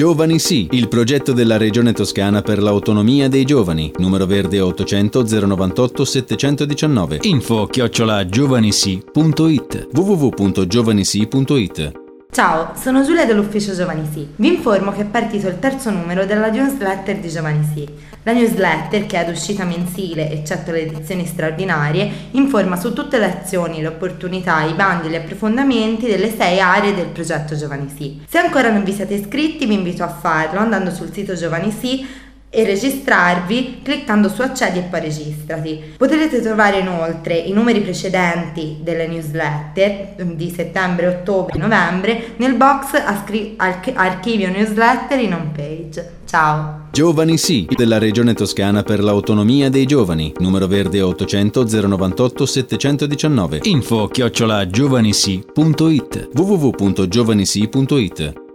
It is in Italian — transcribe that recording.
Giovani Sì, il progetto della Regione Toscana per l'autonomia dei giovani. Numero verde 800 098 719. info@giovanisi.it. www.giovanisi.it. Ciao, sono Giulia dell'ufficio Giovani Sì. Vi informo che è partito il terzo numero della newsletter di Giovani Sì. La newsletter, che è ad uscita mensile, eccetto le edizioni straordinarie, informa su tutte le azioni, le opportunità, i bandi e gli approfondimenti delle 6 aree del progetto Giovani Sì. Se ancora non vi siete iscritti, vi invito a farlo andando sul sito Giovani Sì e registrarvi cliccando su accedi e poi registrati. Potrete trovare inoltre i numeri precedenti delle newsletter di settembre, ottobre e novembre nel box archivio newsletter in home page. Ciao! Giovani Sì, della Regione Toscana per l'autonomia dei giovani. Numero verde 800 098 719. info@giovanisi.it. www.giovanisi.it.